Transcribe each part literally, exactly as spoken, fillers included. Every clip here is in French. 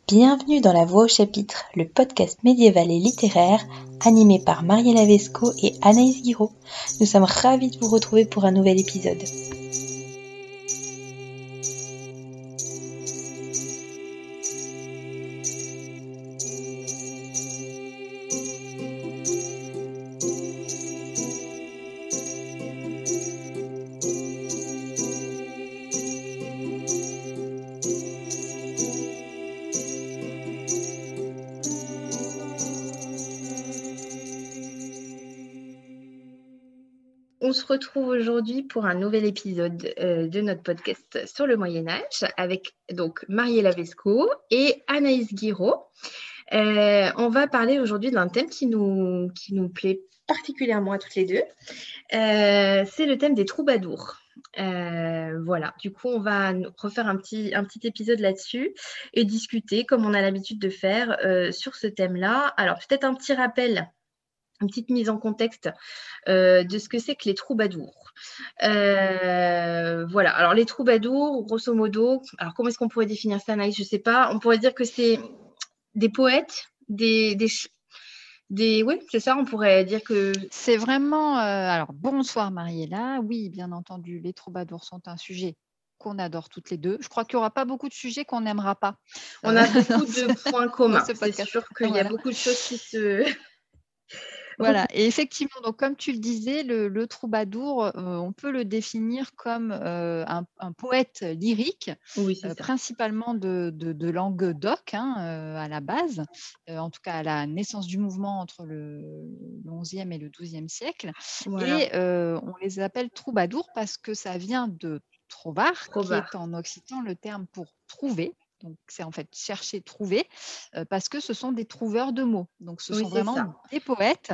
Bienvenue dans La Voix au chapitre, le podcast médiéval et littéraire animé par Mariella Vesco et Anaïs Guiraud. Nous sommes ravis de vous retrouver pour un nouvel épisode. On se retrouve aujourd'hui pour un nouvel épisode euh, de notre podcast sur le Moyen-Âge avec donc Mariella Vesco et Anaïs Guiraud. Euh, on va parler aujourd'hui d'un thème qui nous, qui nous plaît particulièrement à toutes les deux. Euh, c'est le thème des troubadours. Euh, voilà, du coup, on va refaire un petit, un petit épisode là-dessus et discuter, comme on a l'habitude de faire, euh, sur ce thème-là. Alors, peut-être un petit rappel. Une petite mise en contexte euh, de ce que c'est que les troubadours. Euh, voilà, alors les troubadours, grosso modo, alors comment est-ce qu'on pourrait définir ça, Anaïs? Je ne sais pas. On pourrait dire que c'est des poètes, des, des, des... Oui, c'est ça, on pourrait dire que... C'est vraiment... Euh, alors, bonsoir Mariella. Oui, bien entendu, les troubadours sont un sujet qu'on adore toutes les deux. Je crois qu'il n'y aura pas beaucoup de sujets qu'on n'aimera pas. On a beaucoup de points communs. C'est sûr qu'il voilà. y a beaucoup de choses qui se... Voilà, et effectivement, donc comme tu le disais, le, le troubadour, euh, on peut le définir comme euh, un, un poète lyrique, oui, euh, principalement de, de, de Languedoc hein, euh, à la base, euh, en tout cas à la naissance du mouvement entre le onzième et le douzième siècle. Voilà. Et euh, on les appelle troubadours parce que ça vient de trovar, Trovar, qui est en occitan le terme pour trouver. Donc, c'est en fait chercher, trouver, euh, parce que ce sont des trouveurs de mots. Donc, ce oui, sont vraiment ça. Des poètes.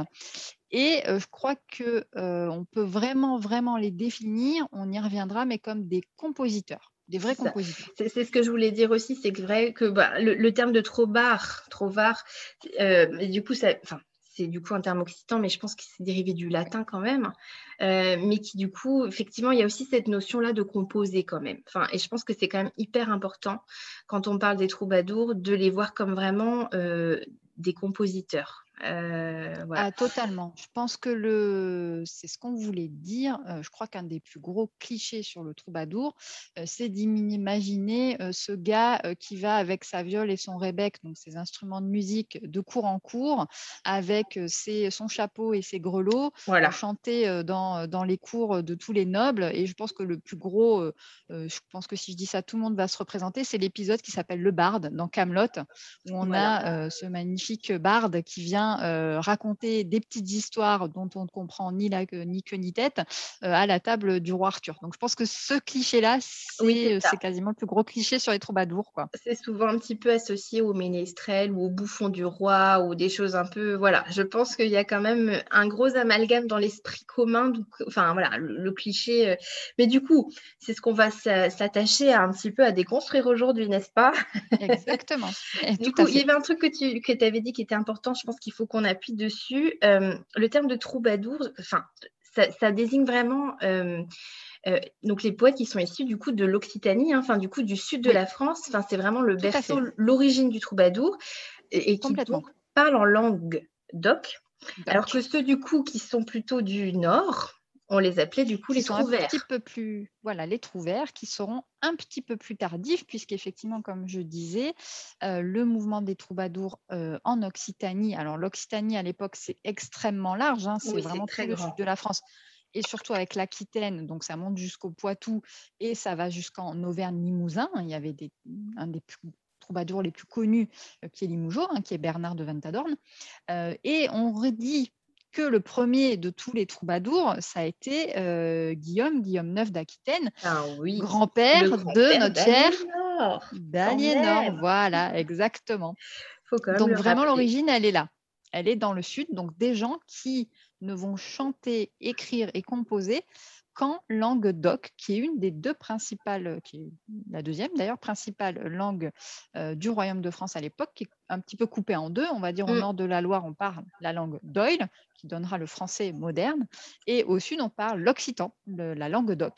Et euh, je crois qu'on euh, peut vraiment, vraiment les définir, on y reviendra, mais comme des compositeurs. Des vrais c'est compositeurs. C'est, c'est ce que je voulais dire aussi, c'est que vrai que bah, le, le terme de trobar, trovar, euh, du coup, ça, enfin, c'est du coup un terme occitan, mais je pense que c'est dérivé du latin quand même, euh, mais qui du coup, effectivement, il y a aussi cette notion-là de composer quand même. Enfin, et je pense que c'est quand même hyper important quand on parle des troubadours de les voir comme vraiment euh, des compositeurs. Euh, voilà. Ah, totalement. Je pense que le... c'est ce qu'on voulait dire. Euh, je crois qu'un des plus gros clichés sur le troubadour, euh, c'est d'imaginer euh, ce gars euh, qui va avec sa viole et son rebec, donc ses instruments de musique, de cour en cour, avec euh, ses, son chapeau et ses grelots, voilà. euh, chanter euh, dans, dans les cours de tous les nobles. Et je pense que le plus gros, euh, euh, je pense que si je dis ça, tout le monde va se représenter, c'est l'épisode qui s'appelle Le Barde dans Camelot, où on voilà. a euh, ce magnifique barde qui vient Euh, raconter des petites histoires dont on ne comprend ni, la, ni queue ni tête euh, à la table du roi Arthur. Donc je pense que ce cliché-là, c'est, oui, c'est, c'est quasiment le plus gros cliché sur les troubadours, quoi. C'est souvent un petit peu associé au ménestrel ou au bouffon du roi ou des choses un peu... Voilà, je pense qu'il y a quand même un gros amalgame dans l'esprit commun. Donc, enfin, voilà, le, le cliché. Mais du coup, c'est ce qu'on va s'attacher à un petit peu à déconstruire aujourd'hui, n'est-ce pas? Exactement. Du coup, il y avait un truc que tu que avais dit qui était important, je pense qu'il faut qu'on appuie dessus. Euh, le terme de troubadour, enfin, ça, ça désigne vraiment... Euh, Euh, donc les poètes qui sont issus du coup de l'Occitanie, hein, enfin du coup du sud de oui. la France, enfin c'est vraiment le berceau, l'origine du troubadour, et, et qui donc parle en langue d'oc, alors que ceux du coup qui sont plutôt du nord, on les appelait du coup qui les trouvères. Un petit peu plus, voilà, les trouvères qui seront un petit peu plus tardifs, puisqu'effectivement, comme je disais, euh, le mouvement des troubadours euh, en Occitanie, alors l'Occitanie à l'époque c'est extrêmement large, hein, c'est oui, vraiment très tout grand. Le sud de la France. Et surtout avec l'Aquitaine, donc ça monte jusqu'au Poitou et ça va jusqu'en Auvergne-Limousin. Il y avait des, un des plus troubadours les plus connus euh, qui est Limougeot, hein, qui est Bernard de Ventadorn. Euh, et on redit que le premier de tous les troubadours, ça a été euh, Guillaume, Guillaume neuf d'Aquitaine, ah, oui. grand-père grand de notre cher Daliénor. Daliénor. Voilà, exactement. Faut quand même donc le vraiment, rappeler. l'origine, elle est là. Elle est dans le sud, donc des gens qui ne vont chanter, écrire et composer qu'en langue d'oc, qui est une des deux principales, qui est la deuxième d'ailleurs, principale langue euh, du Royaume de France à l'époque, qui est un petit peu coupée en deux. On va dire mm. au nord de la Loire, on parle la langue d'oïl, qui donnera le français moderne, et au sud, on parle l'occitan, le, la langue d'oc.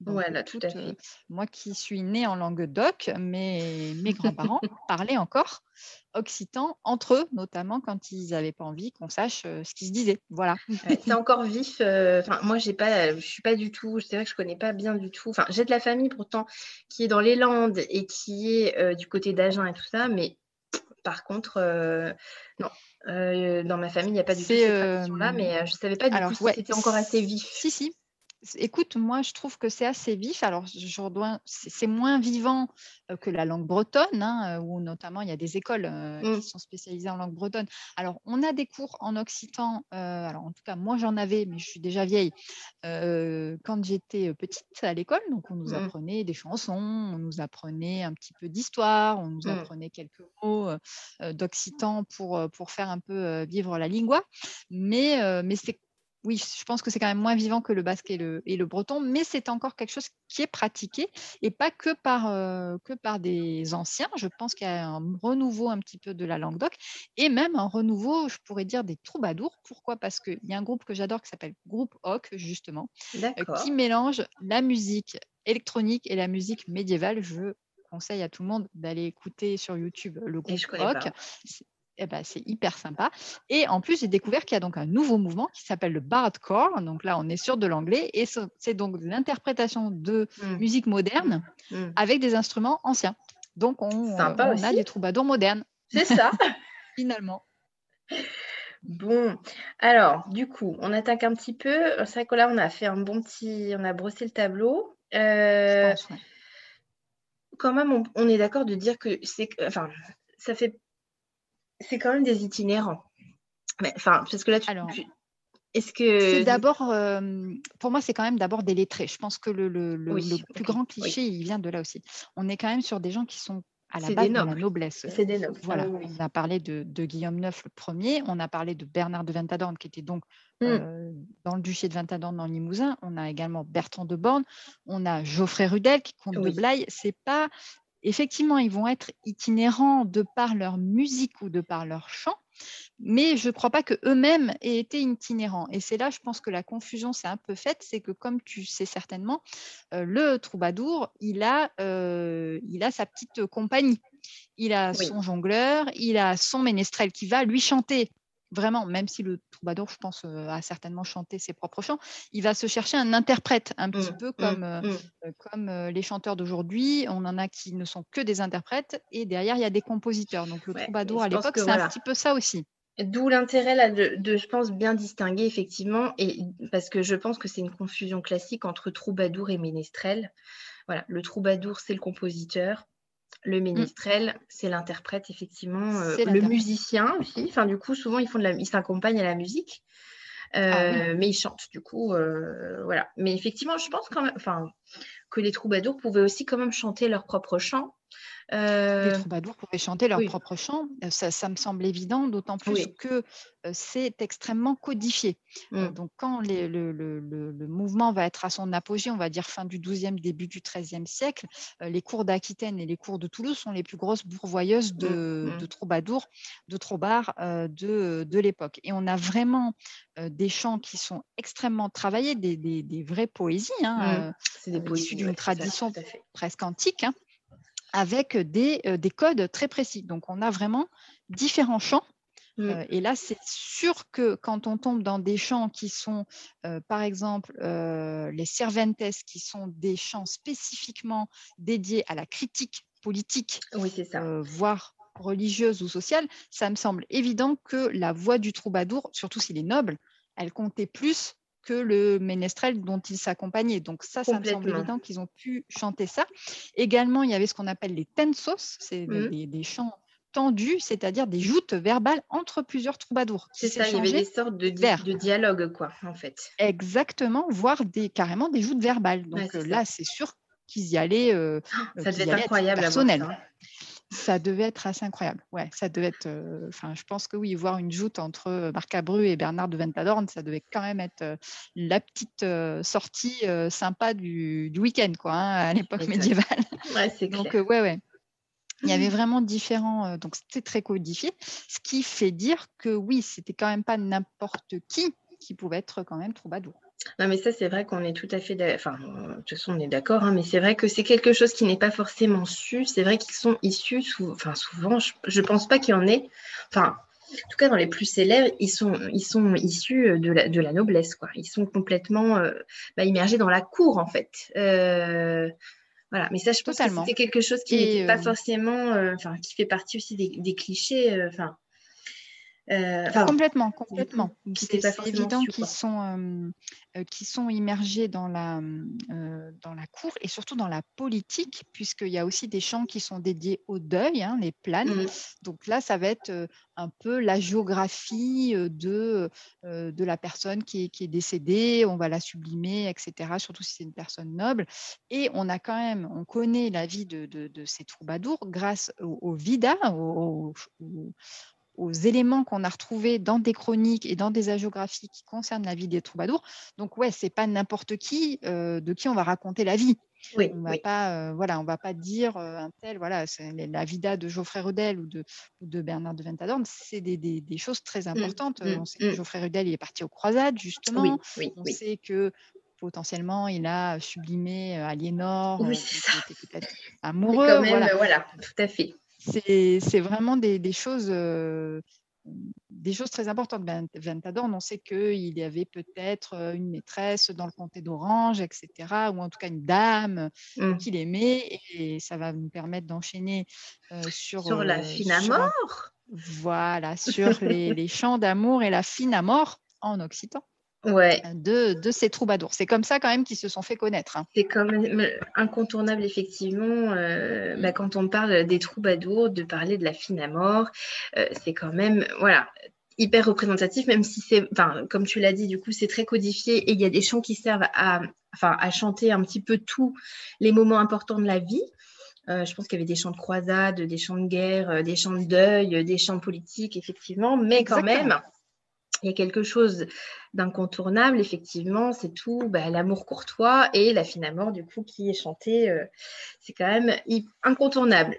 Donc, Voilà, tout à toute, euh, fait. moi qui suis née en Languedoc, mes, mes grands-parents parlaient encore occitan entre eux, notamment quand ils n'avaient pas envie qu'on sache euh, ce qu'ils se disaient. Voilà. Ouais, c'est encore vif. euh, Enfin, moi, j'ai pas, je suis pas du tout. C'est vrai que je connais pas bien du tout. Enfin, j'ai de la famille pourtant qui est dans les Landes et qui est euh, du côté d'Agen et tout ça, mais par contre, euh, non. Euh, dans ma famille, il n'y a pas du tout C'est ces traditions-là, euh, mais euh, je savais pas du coup alors si ouais, c'était encore assez vif. si si. S- Écoute, moi je trouve que c'est assez vif. Alors je je redois- c'est c'est moins vivant euh, que la langue bretonne, hein, euh, où notamment il y a des écoles euh, Mm, qui sont spécialisées en langue bretonne. Alors on a des cours en occitan. Euh, alors en tout cas moi j'en avais, mais je suis déjà vieille. euh, quand j'étais petite à l'école, donc on nous mm, apprenait des chansons, on nous apprenait un petit peu d'histoire, on nous mm. apprenait quelques mots euh, euh, d'occitan pour euh, pour faire un peu euh, vivre la lingua. Mais euh, mais c'est oui, je pense que c'est quand même moins vivant que le basque et le, et le breton, mais c'est encore quelque chose qui est pratiqué et pas que par, euh, que par des anciens. Je pense qu'il y a un renouveau un petit peu de la langue d'oc et même un renouveau, je pourrais dire, des troubadours. Pourquoi? Parce qu'il y a un groupe que j'adore qui s'appelle Groupe Oc, justement, euh, qui D'accord. mélange la musique électronique et la musique médiévale. Je conseille à tout le monde d'aller écouter sur YouTube le Et groupe je connais Oc. pas. C'est eh ben, c'est hyper sympa. Et en plus, j'ai découvert qu'il y a donc un nouveau mouvement qui s'appelle le bardcore. Donc là, on est sur de l'anglais. Et ce- c'est donc de l'interprétation de Mm, musique moderne mm. avec des instruments anciens. Donc, on, euh, Sympa on a aussi. des troubadours modernes, C'est ça. finalement. Bon, alors, du coup, on attaque un petit peu. C'est vrai que là, on a fait un bon petit, on a brossé le tableau. Je Euh, pense, ouais. quand même, on, on est d'accord de dire que c'est, enfin, ça fait, c'est quand même des itinérants. Mais, enfin, parce que là, tu, Alors, tu- est-ce c'est que, d'abord, euh, pour moi, c'est quand même d'abord des lettrés. Je pense que le, le- le- le oui, plus ok, grand oui, cliché, il vient de là aussi. On est quand même sur des gens qui sont à la c'est des base de la nobles, noblesse. c'est des nobles. Ah Voilà, oui, on a parlé de, de Guillaume neuf le premier, on a parlé de Bernard de Ventadorn qui était donc oui. Mm, euh, dans le duché de Ventadorn dans le Limousin, on a également Bertrand de Born, on a Geoffrey Rudel qui comte de oui, Blaye. C'est pas effectivement, ils vont être itinérants de par leur musique ou de par leur chant, mais je ne crois pas qu'eux-mêmes aient été itinérants. Et c'est là, je pense que la confusion s'est un peu faite, c'est que comme tu sais certainement, euh, le troubadour, il a, euh, il a sa petite compagnie. Il a oui. son jongleur, il a son ménestrel qui va lui chanter. Vraiment, même si le troubadour, je pense, euh, a certainement chanté ses propres chants, il va se chercher un interprète, un petit Mm, peu mm, comme, euh, mm. euh, comme euh, les chanteurs d'aujourd'hui. On en a qui ne sont que des interprètes et derrière, il y a des compositeurs. Donc le Ouais, mais troubadour je à pense l'époque, que c'est un voilà. petit peu ça aussi. D'où l'intérêt là de, de, je pense, bien distinguer effectivement, et parce que je pense que c'est une confusion classique entre troubadour et ménestrel. Voilà, le troubadour, c'est le compositeur, le Mm, ménestrel, c'est l'interprète, effectivement, euh, c'est le l'interprète. musicien aussi. Enfin, du coup, souvent, ils font de la, ils s'accompagnent à la musique, Ah oui. euh, mais ils chantent, du coup, euh, voilà. Mais effectivement, je pense quand même, enfin, que les troubadours pouvaient aussi quand même chanter leurs propres chants. Les Euh, troubadours pouvaient chanter leur oui, propre chant, euh, ça, ça me semble évident, d'autant plus oui. que euh, c'est extrêmement codifié. Euh, Mm. donc quand les- le, le- le- le mouvement va être à son apogée, on va dire fin du douzième, début du treizième siècle, euh, les cours d'Aquitaine et les cours de Toulouse sont les plus grosses bourvoyeuses Mm, de, de mm. troubadours, de troubards euh, de, de l'époque. Et on a vraiment euh, des chants qui sont extrêmement travaillés, des, des- des vraies poésies, Mm. hein, C'est des euh, issues poésies, d'une ouais, c'est ça, tradition tout à fait. presque antique, hein, avec des, euh, des codes très précis. Donc, on a vraiment différents chants. Mm. Euh, et là, c'est sûr que quand on tombe dans des chants qui sont, euh, par exemple, euh, les Cervantes, qui sont des chants spécifiquement dédiés à la critique politique, Oui, c'est ça. euh, voire religieuse ou sociale, ça me semble évident que la voix du troubadour, surtout s'il est noble, elle comptait plus que le ménestrel dont il s'accompagnait. Donc ça, ça me semble Complètement. évident qu'ils ont pu chanter ça. Également, il y avait ce qu'on appelle les tensos, c'est Mm. des, des chants tendus, c'est-à-dire des joutes verbales entre plusieurs troubadours qui C'est ça, il y avait des s'échangeaient sortes de, des di- vers. de dialogues, quoi, en fait. Exactement, voire des, carrément des joutes verbales. Ouais, Donc c'est euh, ça. là, c'est sûr qu'ils y allaient, euh, euh, Ça devait qu'ils y être allaient à titre incroyable à voir ça, personnel. hein. Ça devait être assez incroyable. Ouais, ça devait être. euh, Enfin, je pense que oui, voir une joute entre euh, Marc Abru et Bernard de Ventadorn, ça devait quand même être euh, la petite euh, sortie euh, sympa du, du week-end, quoi, hein, à Tu l'époque m'étonnes. médiévale. Ouais, c'est Donc, clair. euh, ouais, ouais. Il y avait vraiment différents. euh, donc, c'était très codifié. Ce qui fait dire que oui, c'était quand même pas n'importe qui qui pouvait être quand même troubadour. Non, mais ça, c'est vrai qu'on est tout à fait d'a enfin, heu, de toute façon, on est d'accord, hein, mais c'est vrai que c'est quelque chose qui n'est pas forcément su. C'est vrai qu'ils sont issus sou enfin, souvent, je je pense pas qu'il y en ait enfin, en tout cas, dans les plus célèbres, ils sont ils sont issus, heu, de la de la noblesse, quoi. Ils sont complètement, heu, bah, immergés dans la cour, en fait. Heu, voilà, mais ça, je pense que Totalement. c'était quelque chose qui Et n'était pas hem forcément, heu, enfin, qui fait partie aussi des des clichés, heu, enfin, heu, enfin, Complètement, du coup, complètement. qui C'est n'étaient pas c'est forcément évident su, qu'ils quoi. sont, hem, heu, qu'ils sont immergés dans la, mmh, heu, dans la cour et surtout dans la politique, puisqu'il y a aussi des chants qui sont dédiés au deuil, hein, les planes. Mmh. Donc là, ça va être, heu, un peu la géographie, heu, de, heu, de la personne qui est qui est décédée. On va la sublimer et cetera, surtout si c'est une personne noble et on a quand même on connaît la vie de de de ces troubadours grâce aux aux Vidas, aux aux aux éléments qu'on a retrouvés dans des chroniques et dans des hagiographies qui concernent la vie des troubadours. Donc ouais, c'est pas n'importe qui, heu, de qui on va raconter la vie. Oui, On va oui. pas, heu, voilà, on va pas dire, heu, un tel, voilà, c'est les la vida de Geoffrey Rudel ou de ou de Bernard de Ventadorn, c'est des des des choses très Mmh, importantes. Heu, mmh, on sait que mmh. Geoffrey Rudel, il est parti aux croisades justement. Oui, oui, On oui. sait que potentiellement, il a sublimé, heu, Aliénor, Oui, heu, c'est dont ça. il était peut-être C'est quand amoureux, même, voilà. heu, voilà, tout à fait. C'est c'est vraiment des des choses, heu, des choses très importantes. Vent Ventadorn, on sait qu'il y avait peut-être, heu, une maîtresse dans le comté d'Orange et cetera, ou en tout cas une dame, heu, Mmh. qu'il aimait et ça va nous permettre d'enchaîner, heu, sur, Sur la heu, fine sur un Amour? voilà, sur les les chants d'amour et la fine Amor en occitan, Ouais, de de ces troubadours. C'est comme ça quand même qu'ils se sont fait connaître, hein. c'est quand même, heu, incontournable effectivement, heu, Mmh. bah, quand on parle des troubadours, de parler de la fine Amour, heu, c'est quand même, voilà, hyper représentatif, même si c'est enfin, comme tu l'as dit, du coup, c'est très codifié et il y a des chants qui servent à enfin, à chanter un petit peu tous les moments importants de la vie. Heu, je pense qu'il y avait des chants de croisade, des chants de guerre, heu, des chants de deuil, heu, des chants politiques effectivement, mais quand Exactement. même, il y a quelque chose d'incontournable effectivement, c'est tout, bah, l'amour courtois et la fine Amour du coup qui est chantée, heu, c'est quand même hy incontournable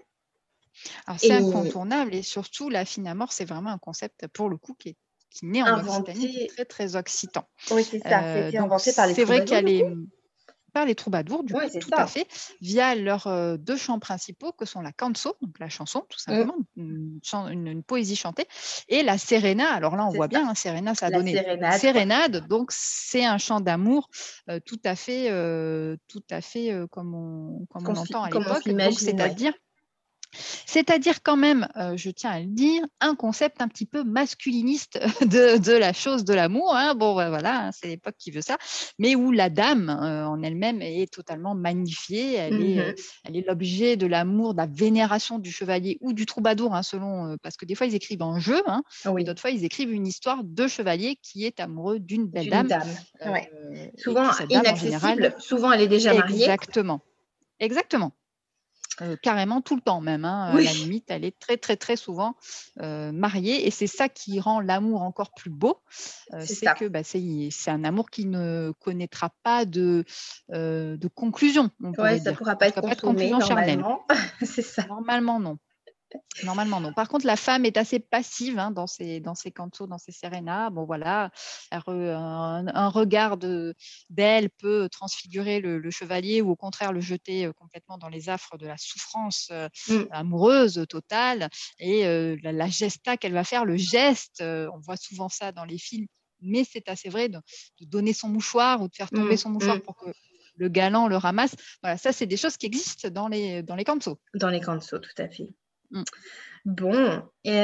Alors c'est et incontournable et surtout la fine Amore, c'est vraiment un concept pour le coup qui est qui naît en Occitanie, qui est inventé très, très occitan. oui, c'est ça, ça a Heu, été donc inventé par les c'est vrai qu'il troubadours y a du les coup? mmh, par les troubadours du Oui, coup, c'est tout à ça. fait, via leurs, heu, deux chants principaux que sont la canzo, donc la chanson tout Mmh, simplement, une chan une une poésie chantée et la serena. Alors là, on c'est voit ça. bien, hein, serena, ça a La donné sérénade quoi. sérénade, donc c'est un chant d'amour, heu, tout à fait, heu, tout à fait, heu, comme on comme on Qu'on se entend à comme on se l'époque, donc l'imagine, ouais. c'est-à-dire c'est-à-dire quand même, heu, je tiens à le dire, un concept un petit peu masculiniste de de la chose de l'amour, hein. Bon, bah, voilà, hein, c'est l'époque qui veut ça, mais où la dame, heu, en elle-même est totalement magnifiée. Elle Mmh est, heu, mh. elle est l'objet de l'amour, de la vénération du chevalier ou du troubadour, hein, selon, heu, parce que des fois ils écrivent en jeu, hein, et Oui, d'autres fois ils écrivent une histoire de chevalier qui est amoureux d'une belle d'une dame, dame, heu, ouais. et Souvent puis cette dame en général inaccessible, souvent elle est déjà mariée. exactement, exactement. Heu, carrément tout le temps même, hein, à Oui, la limite, elle est très, très, très souvent, heu, mariée et c'est ça qui rend l'amour encore plus beau, heu, c'est c'est ça. que, bah, c'est c'est un amour qui ne connaîtra pas de, heu, de conclusion, on Ouais, pourrait ça dire. pourra En pas tout être cas, pas de consommé conclusion charnelle. normalement, c'est ça. Normalement, non. Normalement, non. Par contre, la femme est assez passive, hein, dans ses dans ses cantos, dans ses serenas. Bon, voilà, elle re un un regard de d'elle peut transfigurer le le chevalier ou au contraire le jeter, heu, complètement dans les affres de la souffrance, heu, Mmh. amoureuse totale et heu, la la gesta qu'elle va faire, le geste, heu, on voit souvent ça dans les films, mais c'est assez vrai de de donner son mouchoir ou de faire tomber Mmh. son mouchoir Mmh. pour que le galant le ramasse. Voilà, ça, c'est des choses qui existent dans les dans les cantos. Dans les cansos, tout à fait. Mmh. Bon,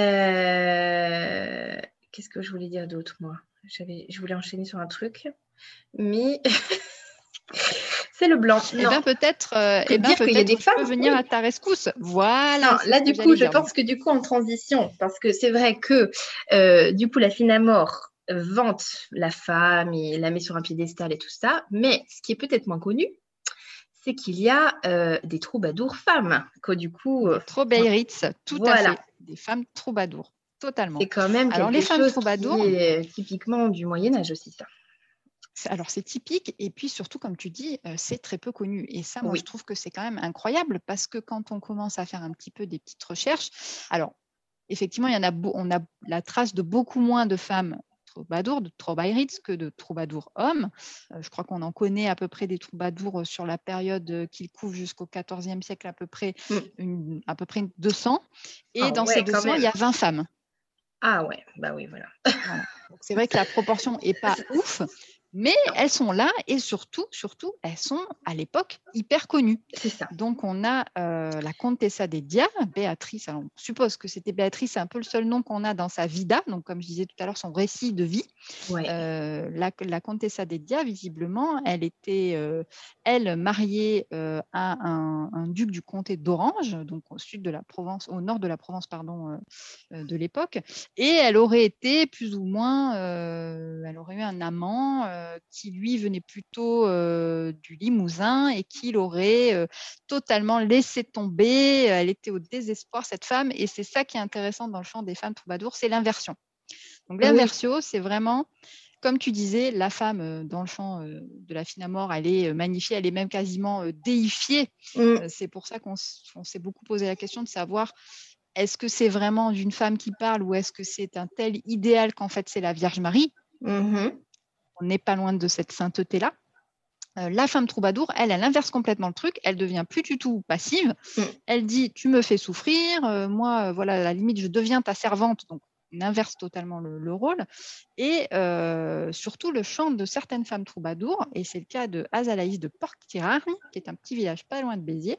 heu, qu'est-ce que je voulais dire d'autre moi? J'avais je voulais enchaîner sur un truc, mais c'est le blanc. Eh Non, ben peut-être, heu, que eh ben dire qu'il y a des peut-être je peux femmes venir oui. à ta rescousse. Non, Voilà, c'est là ce que du coup, j'allais je dire donc. pense que du coup en transition, parce que c'est vrai que, heu, du coup la fine Amour vante la femme et la met sur un piédestal et tout ça, mais ce qui est peut-être moins connu, c'est qu'il y a, heu, des troubadours femmes, que du coup, Des heu, enfin Trobeiritz, tout à voilà. fait, des femmes troubadours, totalement. C'est quand même Alors les quelque femmes chose qui troubadours, est typiquement du Moyen Âge aussi ça. c'est alors c'est typique et puis surtout comme tu dis, heu, c'est très peu connu et ça moi je Oui. trouve que c'est quand même incroyable parce que quand on commence à faire un petit peu des petites recherches, alors effectivement il y en a beau on a la trace de beaucoup moins de femmes troubadours, de troubaïrites que de troubadours hommes. Euh, je crois qu'on en connaît à peu près des troubadours sur la période qu'ils couvrent jusqu'au quatorzième siècle, à peu près, Mm. une, à peu près deux cents. Et Ah dans ouais, ces quand deux cents, il y même. a vingt femmes. Ah ouais, bah oui, voilà. Voilà. Donc, c'est vrai que la proportion n'est pas ouf, mais Non. elles sont là et surtout, surtout, elles sont à l'époque hyper connues. C'est ça. Donc, on a euh, la Contessa des Dia, Béatrice. Alors, on suppose que c'était Béatrice, c'est un peu le seul nom qu'on a dans sa vida, donc comme je disais tout à l'heure, son récit de vie. Ouais. Euh, la, la Contessa des Dia, visiblement, elle était, euh, elle, mariée euh, à un, un duc du comté d'Orange, donc au sud de la Provence, au nord de la Provence, pardon, euh, de l'époque, et elle aurait été plus ou moins, euh, elle aurait eu un amant euh, qui lui venait plutôt euh, du Limousin et qui l'aurait euh, totalement laissé tomber. Elle était au désespoir, cette femme, et c'est ça qui est intéressant dans le chant des femmes troubadours, c'est l'inversion. Donc l'inversio, oui. C'est vraiment, comme tu disais, la femme euh, dans le chant euh, de la fine à mort, elle est euh, magnifiée, elle est même quasiment euh, déifiée. Mm. Euh, c'est pour ça qu'on, on s'est beaucoup posé la question de savoir est-ce que c'est vraiment d'une femme qui parle ou est-ce que c'est un tel idéal qu'en fait c'est la Vierge Marie. Mm-hmm. On n'est pas loin de cette sainteté-là. Euh, la femme troubadour, elle, elle inverse complètement le truc. Elle devient plus du tout passive. Mm. Elle dit, tu me fais souffrir. Euh, moi, euh, voilà, à la limite, je deviens ta servante. Donc, on inverse totalement le, le rôle. Et euh, surtout, le chant de certaines femmes troubadours, et c'est le cas de Azalaïs de Portirargne, qui est un petit village pas loin de Béziers,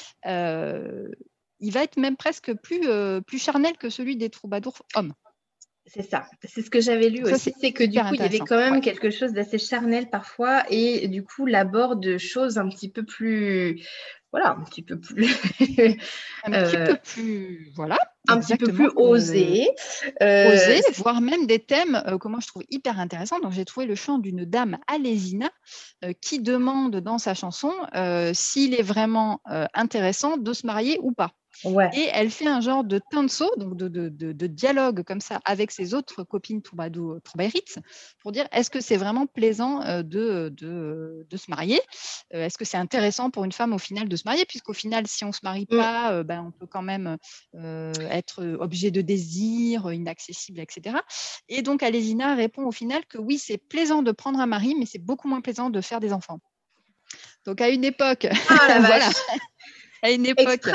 euh, il va être même presque plus, euh, plus charnel que celui des troubadours hommes. C'est ça, c'est ce que j'avais lu ça, aussi, c'est, c'est que du coup, il y avait quand même ouais. quelque chose d'assez charnel parfois, et du coup, l'aborde choses un petit peu plus, voilà, un petit peu plus... un euh, petit peu plus, voilà. Un petit peu plus osé. Euh, osé, voire même des thèmes euh, que moi je trouve hyper intéressants. Donc, j'ai trouvé le chant d'une dame Alésina euh, qui demande dans sa chanson euh, s'il est vraiment euh, intéressant de se marier ou pas. Ouais. Et elle fait un genre de tanso, donc de, de, de, de dialogue comme ça avec ses autres copines troubadours, troubaïrites, pour dire est-ce que c'est vraiment plaisant euh, de, de, de se marier euh, Est-ce que c'est intéressant pour une femme au final de se marier? Puisqu'au final, si on ne se marie pas, euh, ben, on peut quand même euh, être objet de désir, inaccessible, et cetera. Et donc, Alésina répond au final que oui, c'est plaisant de prendre un mari, mais c'est beaucoup moins plaisant de faire des enfants. Donc, à une époque, ah, la voilà. vache. À une époque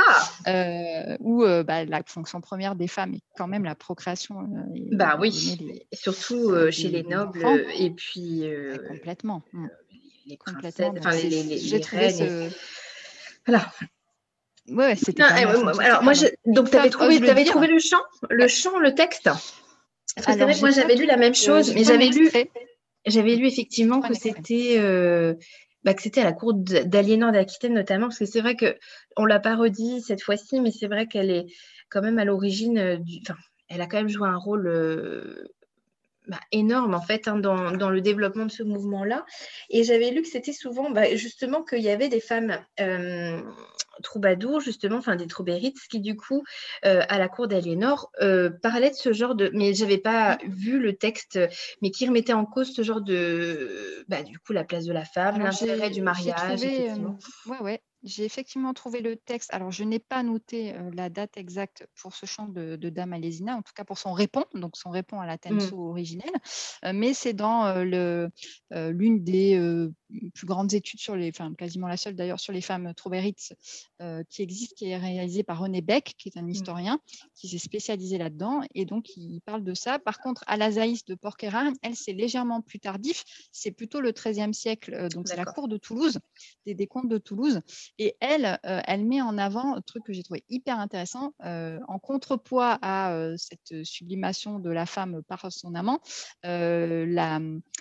euh, où euh, bah, la fonction première des femmes est quand même la procréation. Euh, et, bah oui, les, surtout euh, des, chez les nobles euh, et puis euh, ouais, complètement. Euh, les complètement. princesses, enfin les, les, les, j'ai les trouvé reines. ce... Et... Voilà. Ouais, ouais, c'était. Non, eh, ouais, alors moi, je... donc tu avais trouvé, le, avais trouvé le chant, le chant, le texte. Parce que c'est vrai que moi j'avais lu la même chose, euh, mais j'avais lu, j'avais lu effectivement que c'était. Euh... Bah, que c'était à la cour d'Aliénor d'Aquitaine notamment, parce que c'est vrai qu'on ne l'a pas redit cette fois-ci, mais c'est vrai qu'elle est quand même à l'origine, du... enfin, elle a quand même joué un rôle euh, bah, énorme en fait hein, dans, dans le développement de ce mouvement-là. Et j'avais lu que c'était souvent bah, justement qu'il y avait des femmes euh, troubadours, justement, enfin des troubérites, qui du coup, euh, à la cour d'Aliénor, euh, parlaient de ce genre de... Mais je n'avais pas mmh. vu le texte, mais qui remettait en cause ce genre de... Bah, du coup, la place de la femme, alors, l'intérêt du mariage. Trouvé, effectivement. Euh, ouais, ouais. J'ai effectivement trouvé le texte. Alors, je n'ai pas noté euh, la date exacte pour ce chant de, de Dame Alésina, en tout cas pour son répond, donc son répond à la tenso mmh. originelle, euh, mais c'est dans euh, le, euh, l'une des euh, plus grandes études sur les, enfin quasiment la seule d'ailleurs sur les femmes troubérites euh, qui existe, qui est réalisée par René Beck, qui est un historien mmh. qui s'est spécialisé là-dedans, et donc il parle de ça. Par contre, Alazaïs de Porquerolles, elle, c'est légèrement plus tardif, c'est plutôt le treizième siècle, euh, donc D'accord. c'est la cour de Toulouse, des, des contes de Toulouse. Et elle, euh, elle met en avant un truc que j'ai trouvé hyper intéressant, euh, en contrepoids à euh, cette sublimation de la femme par son amant, euh, la,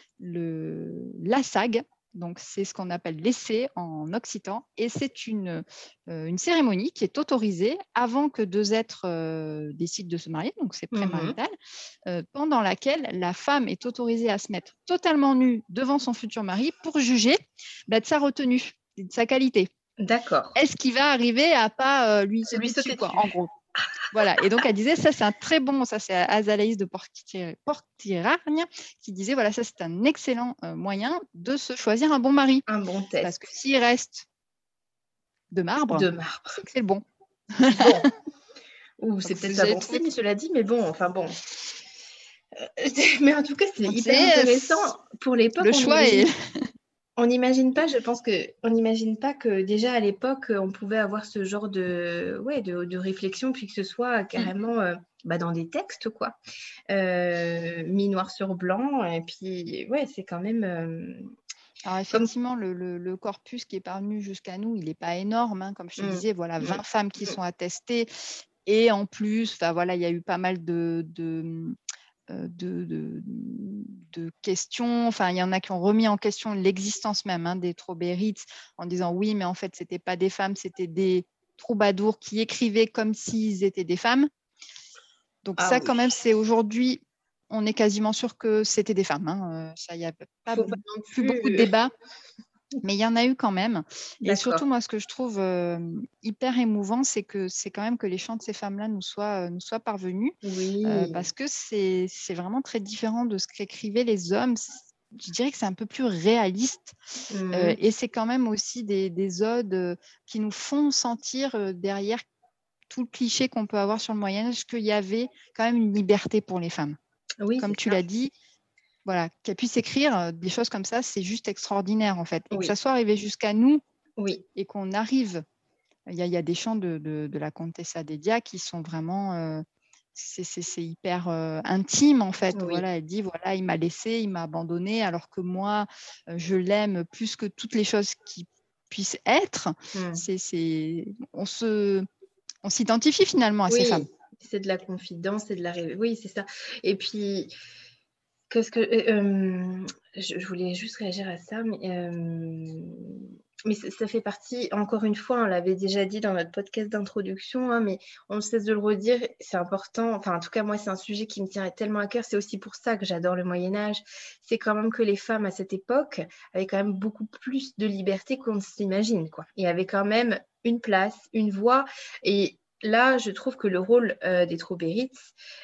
le, la sague. Donc, c'est ce qu'on appelle l'essai en occitan. Et c'est une, euh, une cérémonie qui est autorisée avant que deux êtres euh, décident de se marier. Donc, c'est prémarital. Mmh. Euh, pendant laquelle la femme est autorisée à se mettre totalement nue devant son futur mari pour juger bah, de sa retenue, de sa qualité. D'accord. Est-ce qu'il va arriver à pas euh, lui sauter, lui sauter dessus, quoi, en gros. Voilà. Et donc, elle disait, ça, c'est un très bon, ça, c'est Azalaïs de Portirargne qui disait, voilà, ça, c'est un excellent euh, moyen de se choisir un bon mari. Un bon test. Parce que s'il reste de marbre, de marbre. c'est que c'est le bon. bon. Ou c'est peut-être pas bon signe, cela dit, mais bon, enfin bon. Mais en tout cas, c'est Donc, hyper c'est, euh, intéressant. Pour l'époque, le on choix est... n'imagine on n'imagine pas, je pense que on n'imagine pas que déjà à l'époque, on pouvait avoir ce genre de, ouais, de, de réflexion, puis que ce soit carrément euh, bah, dans des textes, quoi, euh, mis noir sur blanc. Et puis, ouais, c'est quand même euh, Alors comme. effectivement, le, le- le corpus qui est parvenu jusqu'à nous, il n'est pas énorme, hein. Comme je te Mm, disais, voilà, mm, vingt femmes qui mm. sont attestées. Et en plus, enfin, voilà, il y a eu pas mal de, de, euh, de, de- de questions. Enfin, il y en a qui ont remis en question l'existence même, hein, des Trobérites en disant oui, mais en fait, ce n'étaient pas des femmes, c'était des troubadours qui écrivaient comme s'ils étaient des femmes. Donc Ah ça, oui, quand même, c'est aujourd'hui, on est quasiment sûr que c'était des femmes, hein. Euh, ça, il n'y a pas faut pas non plus beaucoup de plus. débats. Mais il y en a eu quand même. Et surtout, D'accord. moi, ce que je trouve euh, hyper émouvant, c'est que c'est quand même que les chants de ces femmes-là nous soient, euh, nous soient parvenus, euh, Oui. parce que c'est c'est vraiment très différent de ce qu'écrivaient les hommes. C'est- Je dirais que c'est un peu plus réaliste. Euh, Mm. et c'est quand même aussi des, des odes euh, qui nous font sentir euh, derrière tout le cliché qu'on peut avoir sur le Moyen-Âge qu'il y avait quand même une liberté pour les femmes. Oui, Comme c'est tu ça. l'as dit, voilà, qu'elle puisse écrire euh, des choses comme ça, c'est juste extraordinaire en fait. Et que Oui, ça soit arrivé jusqu'à nous oui. et qu'on arrive, il y, a- il y a des chants de, de- de la Contessa Dedia qui sont vraiment, euh, c'est c'est- c'est hyper euh, intime en fait. Oui. Voilà, elle dit, voilà, il m'a laissé, il m'a abandonné, alors que moi, euh, je l'aime plus que toutes les choses qui puissent être. Mm. C'est, c'est, on se, on s'identifie finalement à ces femmes. Oui, c'est de la confidence, c'est de la ré- oui, c'est ça. Et puis, qu'est-ce que euh, euh, je, je voulais juste réagir à ça, mais, euh, mais ça, ça fait partie, encore une fois, on l'avait déjà dit dans notre podcast d'introduction, hein, mais on ne cesse de le redire, c'est important. Enfin, en tout cas, moi, c'est un sujet qui me tient tellement à cœur. C'est aussi pour ça que j'adore le Moyen Âge. C'est quand même que les femmes à cette époque avaient quand même beaucoup plus de liberté qu'on ne s'imagine, quoi. Et avaient quand même une place, une voix. Et là, je trouve que le rôle euh, des Trobérites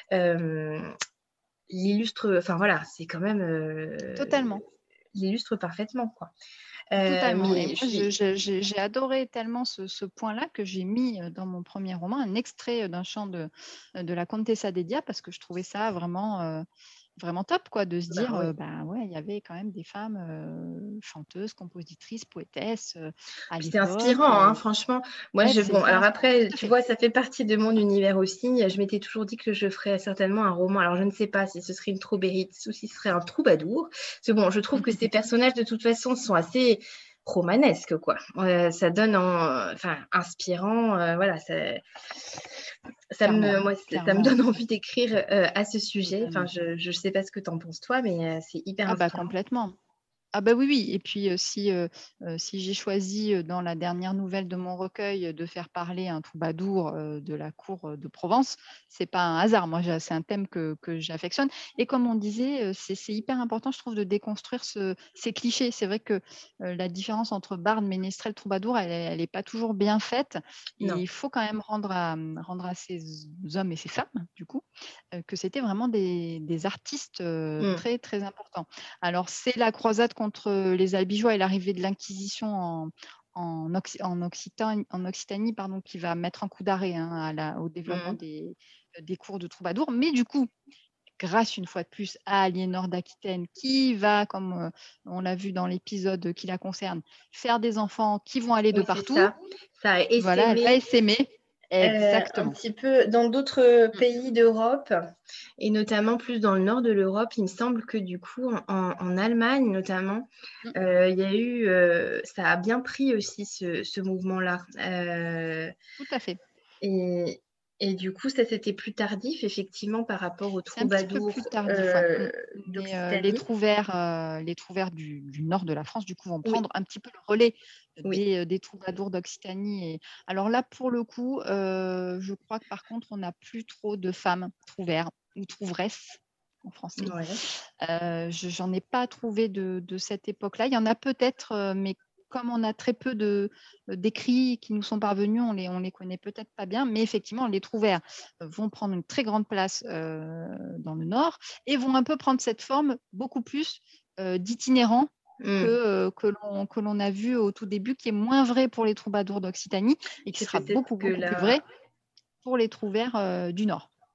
euh, l'illustre, enfin voilà, c'est quand même euh, Totalement. l'illustre parfaitement, quoi. Euh, Totalement. Et mais moi, je je- suis je- j'ai j'ai adoré tellement ce, ce point-là que j'ai mis euh, dans mon premier roman un extrait d'un chant de, de la Contessa Dedia parce que je trouvais ça vraiment, euh, vraiment top, quoi, de se bah dire, oui. euh, bah ouais, il y avait quand même des femmes euh, chanteuses, compositrices, poétesses euh, à Puis c'est l'époque. inspirant, hein, euh. franchement. Moi, Ouais, je, c'est bon, hyper alors inspirant. après, Tout à tu fait. vois, ça fait partie de mon univers aussi. Je m'étais toujours dit que je ferais certainement un roman. Alors, je ne sais pas si ce serait une Trobérite ou si ce serait un troubadour. Parce que bon, je trouve que ces personnages, de toute façon, sont assez romanesques, quoi. Euh, ça donne, en, enfin, inspirant. euh, voilà, ça, ça Clairement. me, moi, ça me Clairement. donne envie d'écrire euh, à ce sujet. Enfin, Totalement. je ne sais pas ce que tu en penses toi, mais euh, c'est hyper Ah bah inspirant. complètement. Ah bah oui, oui. Et puis euh, si, euh, euh, si j'ai choisi euh, dans la dernière nouvelle de mon recueil euh, de faire parler un troubadour euh, de la cour euh, de Provence, c'est pas un hasard. Moi, j'ai- c'est un thème que, que j'affectionne. Et comme on disait, euh, c'est c'est hyper important, je trouve, de déconstruire ce- ces clichés. C'est vrai que euh, la différence entre barde, ménestrel, troubadour, elle, est- elle est pas toujours bien faite. Et Non. il faut quand même rendre à, rendre à ces hommes et ces femmes, du coup, euh, que c'était vraiment des, des artistes euh, Mm. très, très importants. Alors, c'est la croisade contre les albigeois et l'arrivée de l'Inquisition en, en, Occ- en Occitanie, en Occitanie pardon, qui va mettre un coup d'arrêt hein, à la- au développement Mm. des, des cours de troubadour. Mais du coup, grâce une fois de plus à Aliénor d'Aquitaine, qui va, comme euh, on l'a vu dans l'épisode qui la concerne, faire des enfants qui vont aller de Oui, c'est partout. ça. Ça a Voilà, elle va essaimé essaimer. euh, un Exactement. petit peu dans d'autres Mm. pays d'Europe et notamment plus dans le nord de l'Europe. Il me semble que du coup, en, en Allemagne notamment, Mm. euh, il y a eu, euh, ça a bien pris aussi ce, ce mouvement-là. Euh, Tout à fait. et, et du coup, ça c'était plus tardif effectivement par rapport aux C'est un petit peu plus troubadours tardif, ouais. euh, Mm. Mais euh, les d'Occitanie. trouvères, euh, les trouvères du, du nord de la France, du coup, vont Oui, prendre un petit peu le relais oui. des, euh, des troubadours d'Occitanie. Et... Alors là, pour le coup, euh, je crois que par contre, on n'a plus trop de femmes trouvères ou trouveresses en français. Ouais. Euh, je J'en ai pas trouvé de, de cette époque-là. Il y en a peut-être, euh, mais comme on a très peu de, euh, d'écrits qui nous sont parvenus, on les, on les connaît peut-être pas bien. Mais effectivement, les trouvères euh, vont prendre une très grande place euh, dans le Nord et vont un peu prendre cette forme beaucoup plus euh, d'itinérants que, Mm. euh, que l'on que l'on a vu au tout début, qui est moins vrai pour les troubadours d'Occitanie et qui C'est sera peut-être beaucoup, que beaucoup plus là. vrai pour les trouvères euh, du Nord.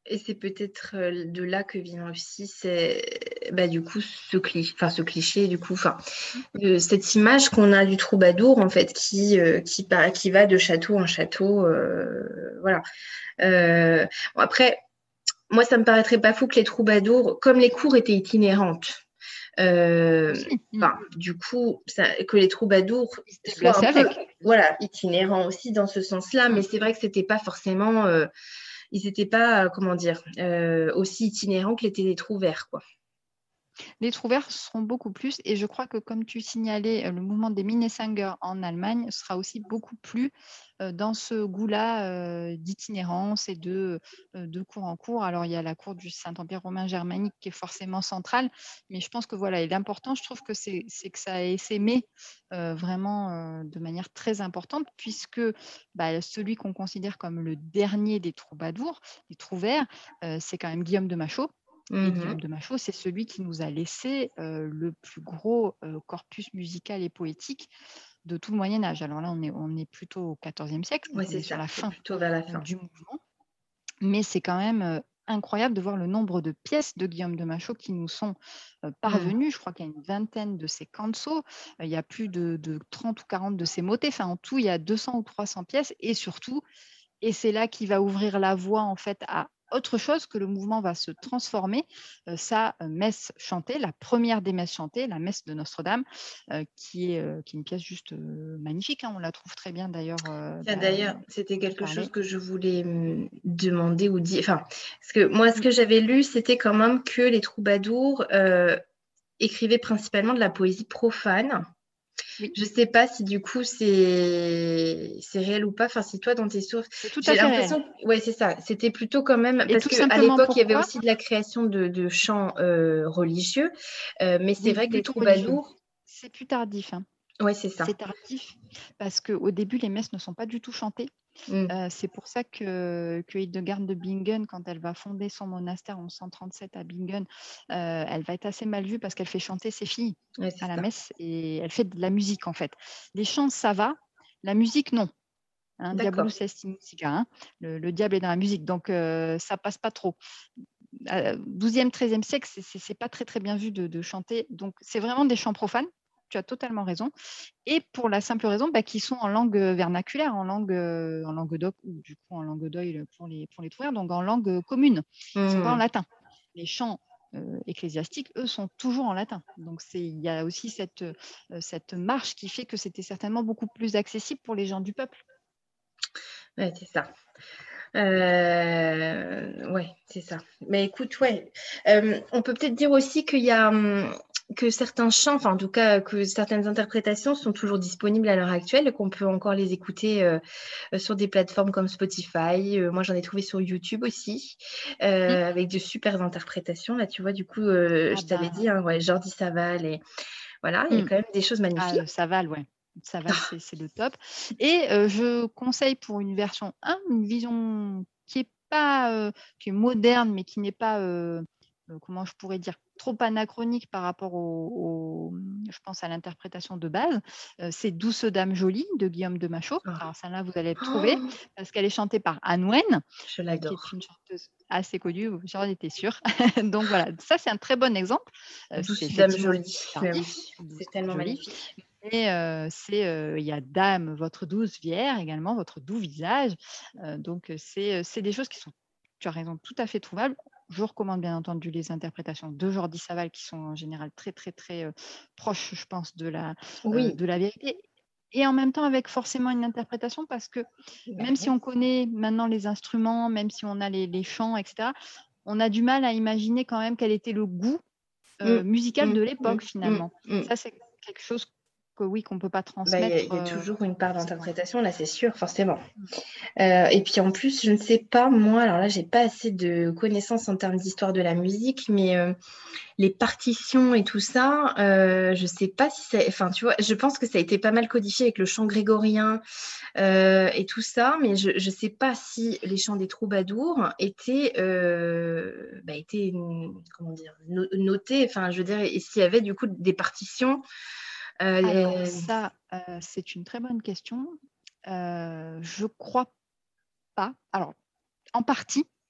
Et c'est peut-être euh, de là que vient aussi c'est, bah, du coup, ce cliché, enfin, ce cliché, du coup, enfin, euh, cette image qu'on a du troubadour, en fait, qui, euh, qui, pa- qui va de château en château. Euh, voilà. Euh, bon, après, moi, ça me paraîtrait pas fou que les troubadours, comme les cours étaient itinérantes, euh, Aussi. Mm. enfin, du coup, ça- que les troubadours Ils se soient un déplaçaient peu, avec. voilà, itinérants aussi dans ce sens-là, mais Mm. c'est vrai que c'était pas forcément, euh, ils n'étaient pas, euh, comment dire, euh, aussi itinérants que l'étaient les trouvères, quoi. Les trouvères seront beaucoup plus, et je crois que comme tu signalais, euh, le mouvement des Minnesänger en Allemagne sera aussi beaucoup plus euh, dans ce goût-là euh, d'itinérance et de, euh, de cours en cours. Alors il y a la cour du Saint-Empire romain germanique qui est forcément centrale, mais je pense que voilà, et l'important, je trouve que c'est c'est que ça a essaimé euh, vraiment euh, de manière très importante, puisque bah, celui qu'on considère comme le dernier des troubadours, des trouvères, euh, c'est quand même Guillaume de Machaut. Et Mhm. Guillaume de Machaut, c'est celui qui nous a laissé euh, le plus gros euh, corpus musical et poétique de tout le Moyen Âge. Alors là, on est, on est plutôt au quatorzième siècle, donc Ouais, on c'est est sur ça, la c'est fin plutôt vers la euh, fin. du mouvement. Mais c'est quand même euh, incroyable de voir le nombre de pièces de Guillaume de Machaut qui nous sont euh, parvenues. Je crois qu'il y a une vingtaine de ses cantos, euh, il y a plus de, de trente ou quarante de ses motets. Enfin, en tout, il y a deux cents ou trois cents pièces. Et surtout, et c'est là qu'il va ouvrir la voie en fait à autre chose, que le mouvement va se transformer. Euh, sa euh, messe chantée, la première des messes chantées, la messe de Notre-Dame, euh, qui, est, euh, qui est une pièce juste euh, magnifique. Hein, on la trouve très bien d'ailleurs. Euh, Tiens, bah, d'ailleurs, c'était dont tu quelque chose parlais. que je voulais hum, demander ou dire. Enfin, parce que moi, ce Mm. que j'avais lu, c'était quand même que les troubadours euh, écrivaient principalement de la poésie profane. Oui, Je sais pas si du coup c'est c'est réel ou pas. Enfin, si toi dans tes sources, c'est tout j'ai à fait réel. l'impression, que- ouais, c'est ça. C'était plutôt quand même Et parce tout que à simplement l'époque il y avait pourquoi? aussi de la création de, de chants euh, religieux, Euh, mais c'est Oui, vrai que les plutôt religieux. troubadours, C'est plus tardif. Hein. ouais, c'est ça. C'est tardif parce qu'au début, les messes ne sont pas du tout chantées. Mm. Euh, c'est pour ça que, que Hildegarde de Bingen, quand elle va fonder son monastère en cent trente-sept à Bingen, euh, elle va être assez mal vue parce qu'elle fait chanter ses filles Ouais, à c'est la ça. messe et elle fait de la musique en fait. Les chants, ça va. La musique, non. Hein, D'accord. Diabolus est in musica, hein. le, le diable est dans la musique, donc euh, ça passe pas trop. Euh, douzième, treizième siècle, c'est- c'est c'est pas très très bien vu de, de chanter. Donc c'est vraiment des chants profanes. Tu as totalement raison. Et pour la simple raison bah, qu'ils sont en langue vernaculaire, en langue, euh, en langue d'oc, ou du coup en langue d'oïl pour les, pour les trouvères, donc en langue euh, commune. Ils ne sont pas en Mm. latin. Les chants euh, ecclésiastiques, eux, sont toujours en latin. Donc c'est- il y a aussi cette, euh, cette marche qui fait que c'était certainement beaucoup plus accessible pour les gens du peuple. Ouais, c'est ça. Euh, ouais, c'est ça. Mais écoute, ouais, Euh, on peut peut-être dire aussi qu'il y a hum, que certains chants, enfin en tout cas que certaines interprétations sont toujours disponibles à l'heure actuelle et qu'on peut encore les écouter euh, euh, sur des plateformes comme Spotify. Euh, moi, j'en ai trouvé sur YouTube aussi, Mm. euh, avec de super interprétations. Là, tu vois, du coup, euh, Ah je t'avais ben, dit, hein, ouais, Jordi Savall et voilà, il y a mm. quand même des choses Ah, magnifiques. euh, Saval, ouais. Saval, c'est c'est le top. Et euh, je conseille pour une version un, une vision qui est pas, euh, qui est moderne, mais qui n'est pas, euh, euh, comment je pourrais dire, trop anachronique par rapport au, au- je pense à l'interprétation de base. Euh, c'est Douce Dame Jolie de Guillaume de Machaut. Oh, Alors celle-là, vous allez le trouver oh, parce qu'elle est chantée par Anne Wen, je euh, qui est l'adore. une chanteuse assez connue, j'en étais sûre. Donc voilà, ça c'est un très bon exemple. Euh, c'est Douce dame effectivement jolie. Mais oui, tardif, Douce c'est Dame tellement Jolie. magnifique. Et euh, c'est, euh, il y a Dame, votre douce Vierge, également votre doux visage. Euh, donc, euh, c'est, euh, c'est des choses qui sont, tu as raison, tout à fait trouvables. Je recommande bien entendu les interprétations de Jordi Savall qui sont en général très, très, très euh, proches, je pense, de la, euh, Oui. de la vérité. Et en même temps, avec forcément une interprétation, parce que Bah même si oui. on connaît maintenant les instruments, même si on a les, les chants, et cetera, on a du mal à imaginer quand même quel était le goût Mm, euh, musical mm, de mm, l'époque, mm, finalement. mm. Ça, c'est quelque chose que oui, qu'on ne peut pas Bah, il y, a il transmettre y a euh, toujours une part forcément. d'interprétation, là, c'est sûr, forcément. Euh, et puis en plus, je ne sais pas, moi, alors là, j'ai pas assez de connaissances en termes d'histoire de la musique, mais euh, les partitions et tout ça, euh, je sais pas si c'est. Enfin, tu vois, je pense que ça a été pas mal codifié avec le chant grégorien euh, et tout ça, mais je ne sais pas si les chants des troubadours étaient, euh, bah, étaient comment dire, no- notés, enfin, je veux dire, et s'il y avait du coup des partitions. euh, Alors les- ça, euh, c'est une très bonne question. Euh, je crois pas. Alors, en partie.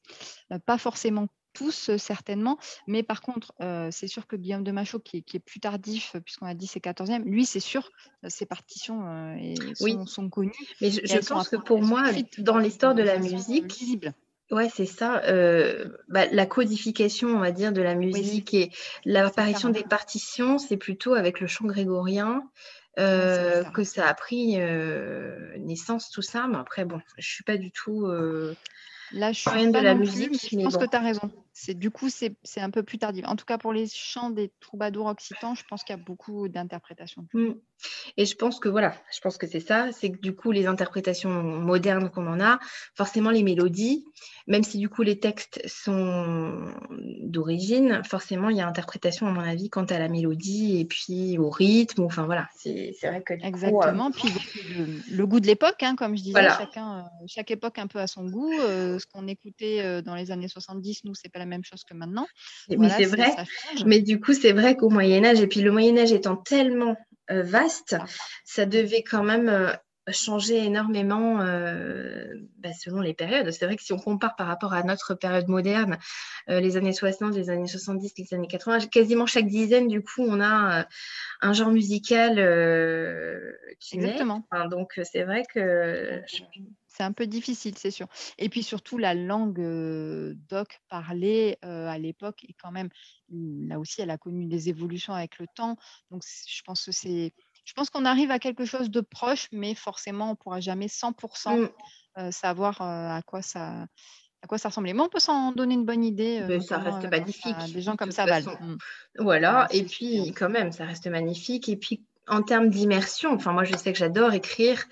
Euh, pas forcément tous, euh, certainement, mais par contre, euh, c'est sûr que Guillaume de Machaut, qui est, qui est plus tardif, euh, puisqu'on a dit c'est quatorzième, lui, c'est sûr, euh, ses partitions euh, et Oui, sont, sont connues mais je, et je elles sont, pense que appro- pour elles sont moi, écrites dans l'histoire de, de de la façon euh, musique, lisible. ouais, c'est ça. euh, bah, la codification, on va dire, de la Oui, musique et c'est l'apparition clair. des partitions, c'est plutôt avec le chant grégorien Ouais, c'est euh, clair. que ça a pris euh, naissance, tout ça. Mais après, bon, je suis pas du tout euh, Là, je suis fan de pas la non plus, mais musique, je mais pense bon. que tu as raison. C'est, du coup, c'est, c'est un peu plus tardif. En tout cas, pour les chants des troubadours occitans, je pense qu'il y a beaucoup d'interprétations. Hmm. Et je pense que voilà, je pense que c'est ça, c'est que du coup les interprétations modernes qu'on en a, forcément les mélodies, même si du coup les textes sont d'origine, forcément il y a interprétation à mon avis quant à la mélodie et puis au rythme, enfin voilà, c'est c'est vrai que du coup, euh, Exactement. Puis bon, puis le, le goût de l'époque, hein, comme je disais, voilà. chacun, euh, chaque époque un peu à son goût. Euh, ce qu'on écoutait euh, dans les années soixante-dix, nous, c'est pas la même chose que maintenant. Oui, Voilà, c'est c'est, vrai, ça change. mais du coup c'est vrai qu'au Moyen Âge, et puis le Moyen Âge étant tellement euh, vaste, Ah, ça devait quand même euh, changer énormément euh, bah, selon les périodes. C'est vrai que si on compare par rapport à notre période moderne, euh, les années soixante, les années soixante-dix, les années quatre-vingts, quasiment chaque dizaine, du coup, on a euh, un genre musical euh, qui naît. exactement. Enfin, donc c'est vrai que... Donc, euh, c'est un peu difficile, c'est sûr. Et puis surtout, la langue euh, d'oc parlée euh, à l'époque est quand même, là aussi, elle a connu des évolutions avec le temps. Donc, c- je pense que c'est, je pense qu'on arrive à quelque chose de proche, mais forcément, on ne pourra jamais cent pour cent mm, euh, savoir euh, à quoi ça, à quoi ça ressemblait. Mais on peut s'en donner une bonne idée, euh, ben, ça notamment reste euh, grâce à magnifique, des de gens comme toute Saval. façon. Mm. Voilà, Voilà, et c'est génial. puis quand même, ça reste magnifique. Et puis en termes d'immersion, enfin moi je sais que j'adore écrire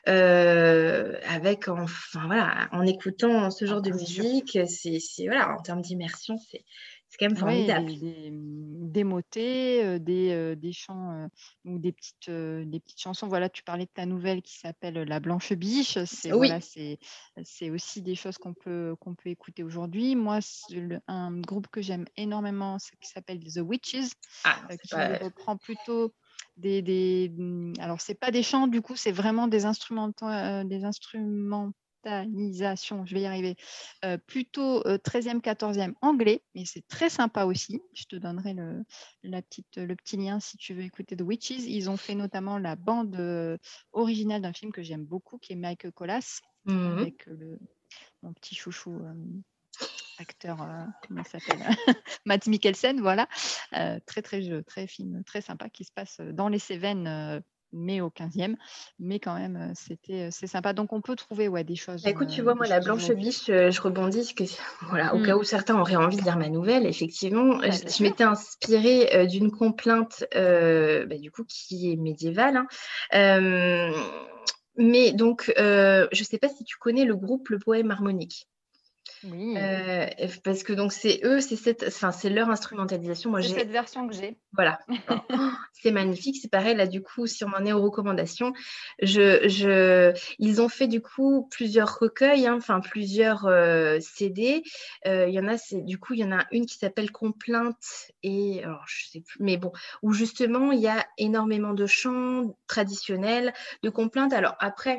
euh, avec, enfin voilà, en écoutant ce Ah genre bah, de c'est sûr. musique, c'est, c'est voilà, en termes d'immersion, c'est, c'est quand même Oui, formidable. des, des, mmh, des motets, euh, des, euh, des chants euh, ou des petites, euh, des petites chansons. Voilà, tu parlais de ta nouvelle qui s'appelle La Blanche Biche. C'est voilà, Oui, c'est, c'est aussi des choses qu'on peut, qu'on peut écouter aujourd'hui. Moi, c'est le- un groupe que j'aime énormément, c'est qui s'appelle The Witches, ah, euh, c'est qui pas, reprend plutôt des, des, mmh, alors c'est pas des chants, du coup, c'est vraiment des instruments, euh, des instruments je vais y arriver, euh, plutôt euh, treizième, quatorzième anglais, mais c'est très sympa aussi. Je te donnerai le, la petite, le petit lien si tu veux écouter The Witches. Ils ont fait notamment la bande euh, originale d'un film que j'aime beaucoup, qui est Michael Colas, Mhm. avec euh, le, mon petit chouchou euh, acteur, euh, comment il s'appelle Matt Mikkelsen, voilà. Euh, très, très jeu, très film, très sympa, qui se passe dans les Cévennes, euh, mais au quinzième. Mais quand même, euh, c'était, euh, c'est sympa. Donc, on peut trouver ouais, des choses, Bah, écoute, tu euh, vois, des moi, la choses Blanche aujourd'hui. Biche, euh, je rebondis, parce que, voilà, au Mm. cas où certains auraient envie de lire ma nouvelle, effectivement, Bah, je, bien je sûr. m'étais inspirée euh, d'une complainte, euh, bah, du coup, qui est médiévale, hein. Euh, mais donc, euh, je ne sais pas si tu connais le groupe Le Poème Harmonique. Oui, Euh, parce que donc c'est eux, c'est cette, enfin c'est leur instrumentalisation. Moi c'est j'ai cette version que j'ai. voilà. Alors, oh, c'est magnifique. C'est pareil, là, du coup, si on en est aux recommandations, je, je, ils ont fait, du coup, plusieurs recueils, hein, enfin, plusieurs euh, C D. Euh, Il y en a, c'est, du coup, il y en a une qui s'appelle Complainte et, alors, je sais plus, mais bon, où justement, il y a énormément de chants traditionnels, de complaintes. Alors, après,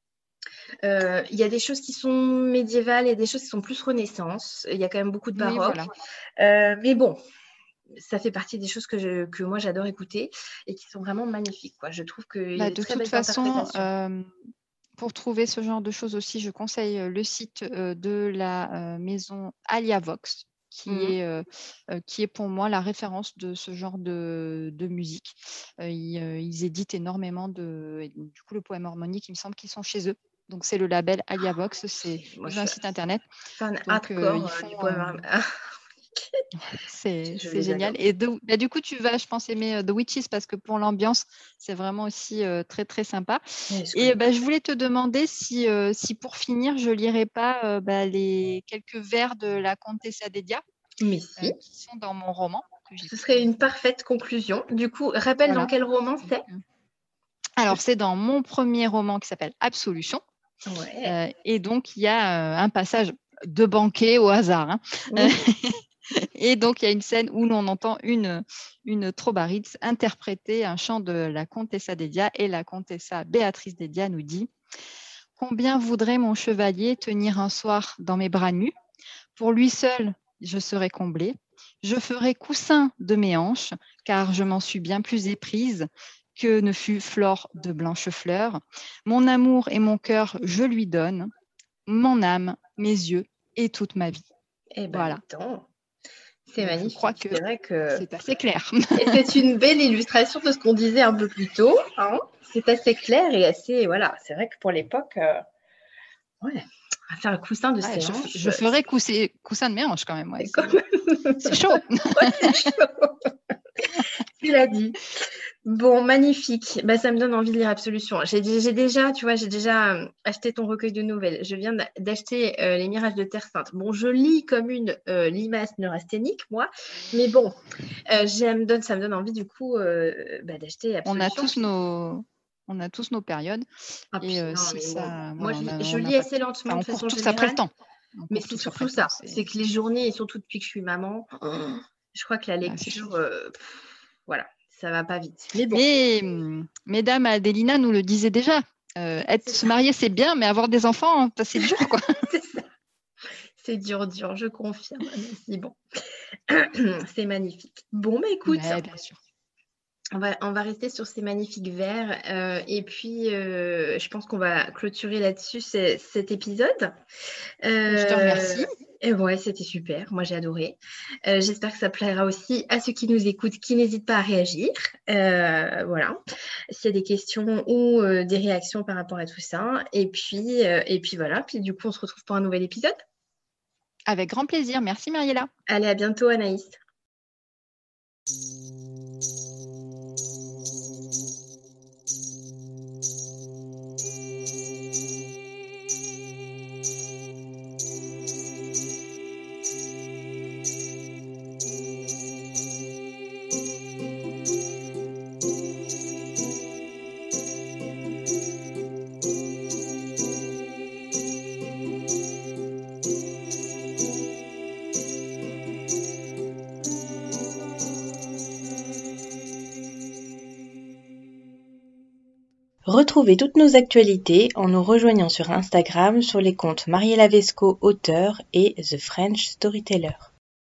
euh, il y a des choses qui sont médiévales, il y a des choses qui sont plus Renaissance. Il y a quand même beaucoup de Oui, baroque. voilà. Euh, mais bon, ça fait partie des choses que, je, que moi j'adore écouter et qui sont vraiment magnifiques, quoi. Je trouve qu'il y a Bah, des de très toute belles façon, interprétations. euh, pour trouver ce genre de choses aussi, je conseille euh, le site euh, de la euh, maison Alia Vox, qui Mhm. est, euh, euh, qui est pour moi la référence de ce genre de, de musique. Euh, ils, euh, ils éditent énormément de... et du coup, le poème harmonique, il me semble qu'ils sont chez eux. Donc, c'est le label Alia Vox. C'est, Moi, je ils ont un suis site internet. fan Donc, euh, hardcore ils euh, font... du euh, poème. c'est Je c'est les génial. adore. Et de- bah, du coup, tu vas, je pense, aimer euh, The Witches parce que pour l'ambiance, c'est vraiment aussi euh, très, très sympa. Mais je Et connais bah, pas. je voulais te demander si, euh, si pour finir, je lirais pas euh, bah, les quelques vers de la Contessa Dedia Mais euh, si, qui sont dans mon roman que j'ai ce pu serait une terminer. parfaite conclusion. Du coup, rappelle dans Voilà. quel roman Donc, c'est? euh, alors, c'est dans mon premier roman qui s'appelle Absolution. Ouais. Euh, et donc, il y a euh, un passage de banquet au hasard, hein. Euh, Mhm. Et donc, il y a une scène où l'on entend une, une trobaritz interpréter un chant de la Contessa Dedia et la Contessa Béatrice Dedia nous dit « Combien voudrait mon chevalier tenir un soir dans mes bras nus Pour lui seul, je serai comblée. Je ferai coussin de mes hanches, car je m'en suis bien plus éprise que ne fut Flore de Blanchefleur. Mon amour et mon cœur, je lui donne, mon âme, mes yeux et toute ma vie. Eh ben, Voilà. attends, c'est Donc, magnifique. je crois que c'est vrai que c'est assez clair. et c'est une belle illustration de ce qu'on disait un peu plus tôt. Hein. C'est assez clair et assez voilà. C'est vrai que pour l'époque, euh... ouais, on va faire un coussin de Ouais, ses je, hanches. je ferai cousser, coussin de mes hanches quand même. Ouais, C'est c'est, c'est chaud. Ouais, c'est chaud. Tu l'as dit. Bon, magnifique. Bah, ça me donne envie de lire Absolution. J'ai, j'ai déjà, tu vois, j'ai déjà euh, acheté ton recueil de nouvelles. Je viens d'acheter euh, Les Mirages de Terre Sainte. Bon, je lis comme une euh, limace neurasthénique, moi. Mais bon, euh, j'aime, donne, ça me donne envie, du coup, euh, bah, d'acheter Absolution. On a tous nos, on a tous nos périodes. Ah, et puis, euh, non, si mais ça, bon. Moi, voilà, je, on a, je on a lis pas assez tout. lentement Enfin, de on court façon tous générale. après le temps. On Mais court c'est tous surtout après le ça. temps, c'est... C'est que les journées, et surtout depuis que je suis maman, je crois que la Ouais, c'est lecture, euh, pff, voilà, ça va pas vite. Mais bon. Mais hum, mesdames, Adélina nous le disait déjà. Euh, être, se marier, c'est bien, mais avoir des enfants, hein, c'est dur, quoi. C'est ça. C'est dur, dur, je confirme. C'est bon. C'est magnifique. Bon, bah écoute, Ouais, bien sûr. on va, on va rester sur ces magnifiques vers. euh, et puis, euh, je pense qu'on va clôturer là-dessus c'est- cet épisode. Euh, Je te remercie. Et ouais, c'était super. Moi, j'ai adoré. Euh, j'espère que ça plaira aussi à ceux qui nous écoutent, qui n'hésitent pas à réagir. Euh, voilà. S'il y a des questions ou euh, des réactions par rapport à tout ça. Et puis, euh, et puis voilà. Puis du coup, on se retrouve pour un nouvel épisode. Avec grand plaisir. Merci, Mariella. Allez, à bientôt, Anaïs. Retrouvez toutes nos actualités en nous rejoignant sur Instagram sur les comptes Mariella Vesco, auteur, et The French Storyteller.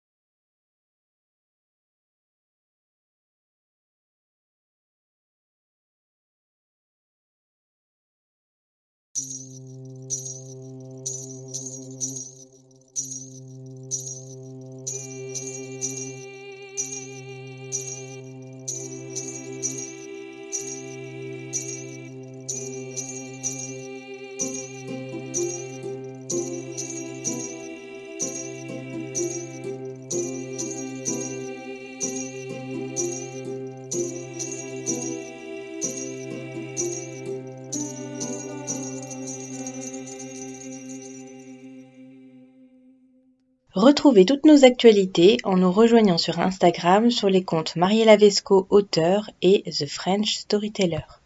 Retrouvez toutes nos actualités en nous rejoignant sur Instagram sur les comptes Mariella Vesco, auteur, et The French Storyteller.